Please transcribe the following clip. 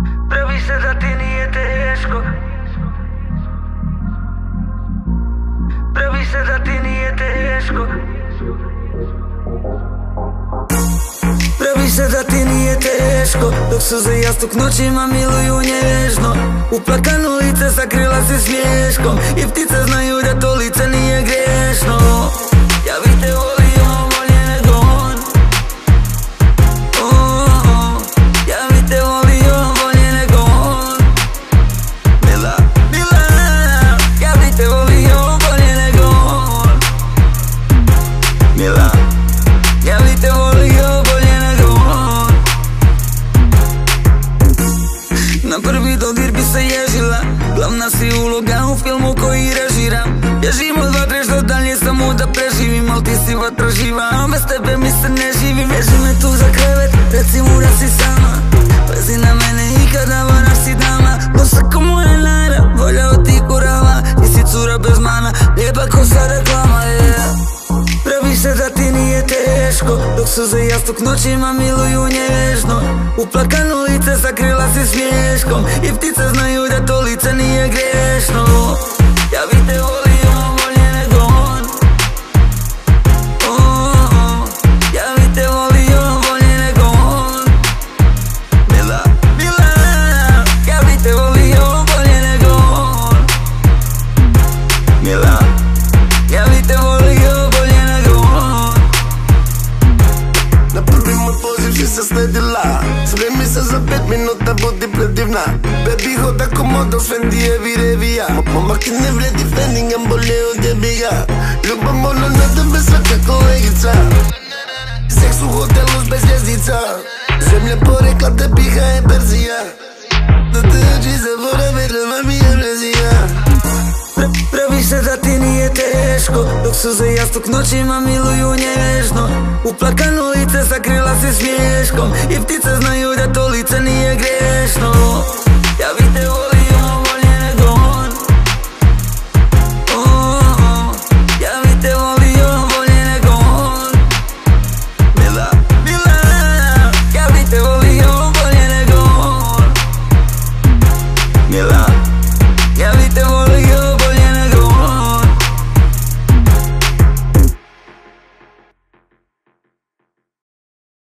Pravi se da ti nije teško. Pravi se da ti nije teško. Pravi se da ti nije teško, dok suze jastuk noćima miluju nježno. Uplakano lice sakrila si smješkom i ptice znaju da to lice nije grešno. Ja bih te volio bolje nego on. Ja bih te volio bolje nego on. Mila, Mila, ja bih te volio bolje nego on. Mila, ja bih te volio bolje nego on. Na prvi dodir bi se ježila, glavna si uloga u filmu koji režiram. Bježim od vatre što dalje samo da preživim, al ti si vatra živa, a bez tebe mi se ne živi. Veži me tu za krevet, reci mu da si sama. Pazi na mene i kada varaš si dama. Kosa ko moja nara, volja od ti kurava. Ti si cura bez mana, lijepa ko sa reklama, yeah. Pravi se da ti nije teško, dok suze jastuk noćima miluju nježno. Uplakano lice sakrila si smješkom i ptice znaju da to lice nije grešno. Ja bih te volio bolje nego on. Ja bih te volio bolje nego on. Mila, Mila, ja bih te volio bolje nego on. Mila, ja bih te volio bolje nego on. Na prvi moj poziv si se sledila, spremi se za 5 minuta, budi predivna. Baby hoda ko model Fendijevi revija. Momak ti ne vredi Fendingham, bolje od jebiga. Ljubav ono na tebe svaka kolegica. Seks u hotelu bez ljezdica. Zemlja porekla te piha je Perzija. Da te oči zaborave, drva mi je mrezija. Pravi se da ti nije teško, dok suze jastuk noćima miluju nježno. Uplakano lice sakrila si smješkom i ptice znaju da to lice nije grešno. Ja bih te volio bolje nego on. Ja bih te volio bolje nego on. Mila, Mila, ja bih te volio bolje nego on. Mila.